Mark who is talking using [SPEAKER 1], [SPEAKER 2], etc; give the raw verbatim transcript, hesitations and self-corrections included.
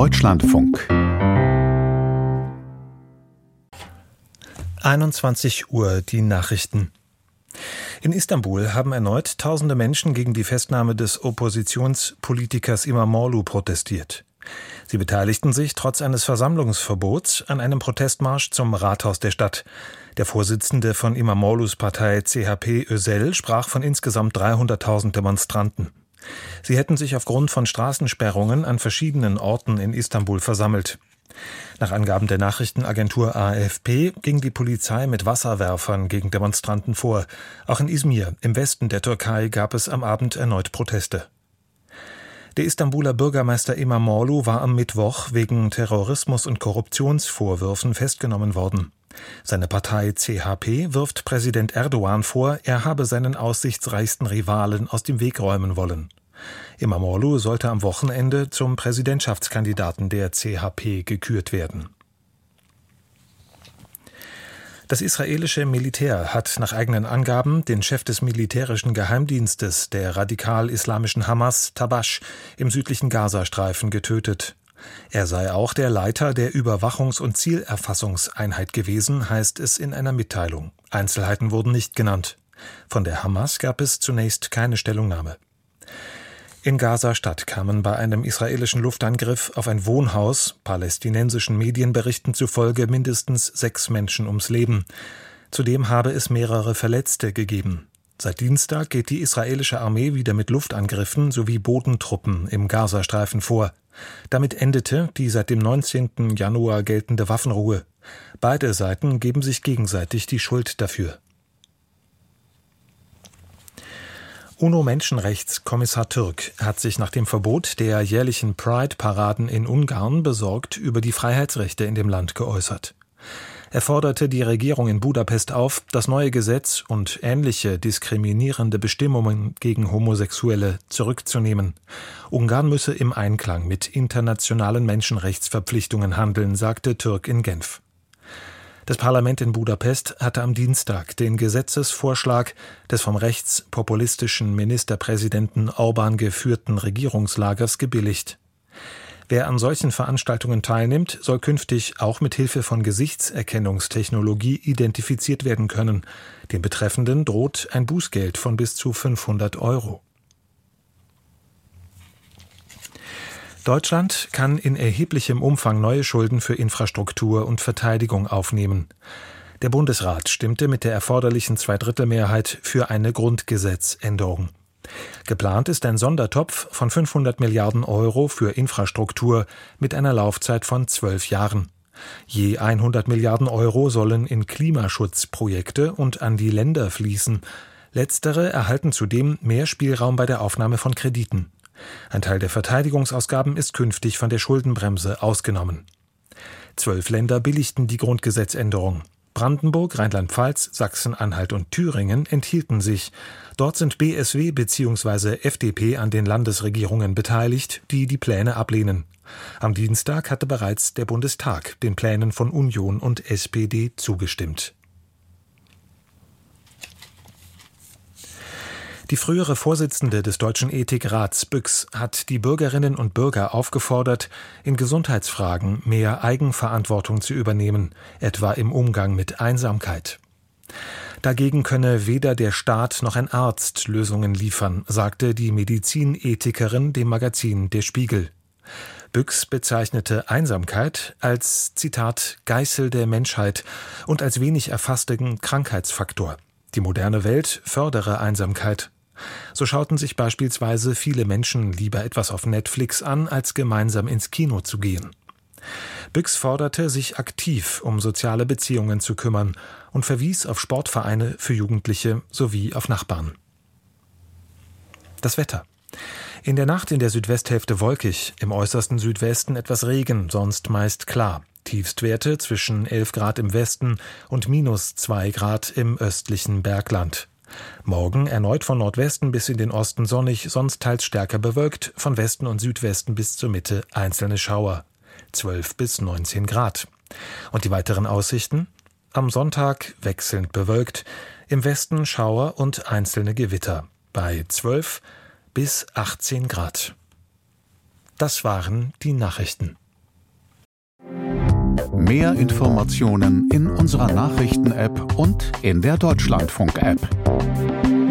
[SPEAKER 1] Deutschlandfunk.
[SPEAKER 2] einundzwanzig Uhr, die Nachrichten. In Istanbul haben erneut tausende Menschen gegen die Festnahme des Oppositionspolitikers İmamoğlu protestiert. Sie beteiligten sich trotz eines Versammlungsverbots an einem Protestmarsch zum Rathaus der Stadt. Der Vorsitzende von İmamoğlu's Partei C H P Özel sprach von insgesamt dreihunderttausend Demonstranten. Sie hätten sich aufgrund von Straßensperrungen an verschiedenen Orten in Istanbul versammelt. Nach Angaben der Nachrichtenagentur A F P ging die Polizei mit Wasserwerfern gegen Demonstranten vor. Auch in Izmir, im Westen der Türkei, gab es am Abend erneut Proteste. Der Istanbuler Bürgermeister İmamoğlu war am Mittwoch wegen Terrorismus- und Korruptionsvorwürfen festgenommen worden. Seine Partei C H P wirft Präsident Erdogan vor, er habe seinen aussichtsreichsten Rivalen aus dem Weg räumen wollen. İmamoğlu sollte am Wochenende zum Präsidentschaftskandidaten der C H P gekürt werden. Das israelische Militär hat nach eigenen Angaben den Chef des militärischen Geheimdienstes der radikal-islamischen Hamas, Tabash, im südlichen Gazastreifen getötet. Er sei auch der Leiter der Überwachungs- und Zielerfassungseinheit gewesen, heißt es in einer Mitteilung. Einzelheiten wurden nicht genannt. Von der Hamas gab es zunächst keine Stellungnahme. In Gaza-Stadt kamen bei einem israelischen Luftangriff auf ein Wohnhaus, palästinensischen Medienberichten zufolge, mindestens sechs Menschen ums Leben. Zudem habe es mehrere Verletzte gegeben. Seit Dienstag geht die israelische Armee wieder mit Luftangriffen sowie Bodentruppen im Gazastreifen vor. Damit endete die seit dem neunzehnten Januar geltende Waffenruhe. Beide Seiten geben sich gegenseitig die Schuld dafür. UNO-Menschenrechtskommissar Türk hat sich nach dem Verbot der jährlichen Pride-Paraden in Ungarn besorgt über die Freiheitsrechte in dem Land geäußert. Er forderte die Regierung in Budapest auf, das neue Gesetz und ähnliche diskriminierende Bestimmungen gegen Homosexuelle zurückzunehmen. Ungarn müsse im Einklang mit internationalen Menschenrechtsverpflichtungen handeln, sagte Türk in Genf. Das Parlament in Budapest hatte am Dienstag den Gesetzesvorschlag des vom rechtspopulistischen Ministerpräsidenten Orbán geführten Regierungslagers gebilligt. Wer an solchen Veranstaltungen teilnimmt, soll künftig auch mit Hilfe von Gesichtserkennungstechnologie identifiziert werden können. Den Betreffenden droht ein Bußgeld von bis zu fünfhundert Euro. Deutschland kann in erheblichem Umfang neue Schulden für Infrastruktur und Verteidigung aufnehmen. Der Bundesrat stimmte mit der erforderlichen Zweidrittelmehrheit für eine Grundgesetzänderung. Geplant ist ein Sondertopf von fünfhundert Milliarden Euro für Infrastruktur mit einer Laufzeit von zwölf Jahren. Je hundert Milliarden Euro sollen in Klimaschutzprojekte und an die Länder fließen. Letztere erhalten zudem mehr Spielraum bei der Aufnahme von Krediten. Ein Teil der Verteidigungsausgaben ist künftig von der Schuldenbremse ausgenommen. Zwölf Länder billigten die Grundgesetzänderung. Brandenburg, Rheinland-Pfalz, Sachsen-Anhalt und Thüringen enthielten sich. Dort sind B S W bzw. F D P an den Landesregierungen beteiligt, die die Pläne ablehnen. Am Dienstag hatte bereits der Bundestag den Plänen von Union und S P D zugestimmt. Die frühere Vorsitzende des Deutschen Ethikrats Büchs hat die Bürgerinnen und Bürger aufgefordert, in Gesundheitsfragen mehr Eigenverantwortung zu übernehmen, etwa im Umgang mit Einsamkeit. Dagegen könne weder der Staat noch ein Arzt Lösungen liefern, sagte die Medizinethikerin dem Magazin Der Spiegel. Büchs bezeichnete Einsamkeit als, Zitat, Geißel der Menschheit und als wenig erfassten Krankheitsfaktor. Die moderne Welt fördere Einsamkeit. So schauten sich beispielsweise viele Menschen lieber etwas auf Netflix an, als gemeinsam ins Kino zu gehen. Büchs forderte, sich aktiv um soziale Beziehungen zu kümmern und verwies auf Sportvereine für Jugendliche sowie auf Nachbarn. Das Wetter. In der Nacht in der Südwesthälfte wolkig, im äußersten Südwesten etwas Regen, sonst meist klar. Tiefstwerte zwischen elf Grad im Westen und minus zwei Grad im östlichen Bergland. Morgen erneut von Nordwesten bis in den Osten sonnig, sonst teils stärker bewölkt, von Westen und Südwesten bis zur Mitte einzelne Schauer. zwölf bis neunzehn Grad. Und die weiteren Aussichten? Am Sonntag wechselnd bewölkt, im Westen Schauer und einzelne Gewitter. Bei zwölf bis achtzehn Grad. Das waren die Nachrichten.
[SPEAKER 1] Mehr Informationen in unserer Nachrichten-App und in der Deutschlandfunk-App.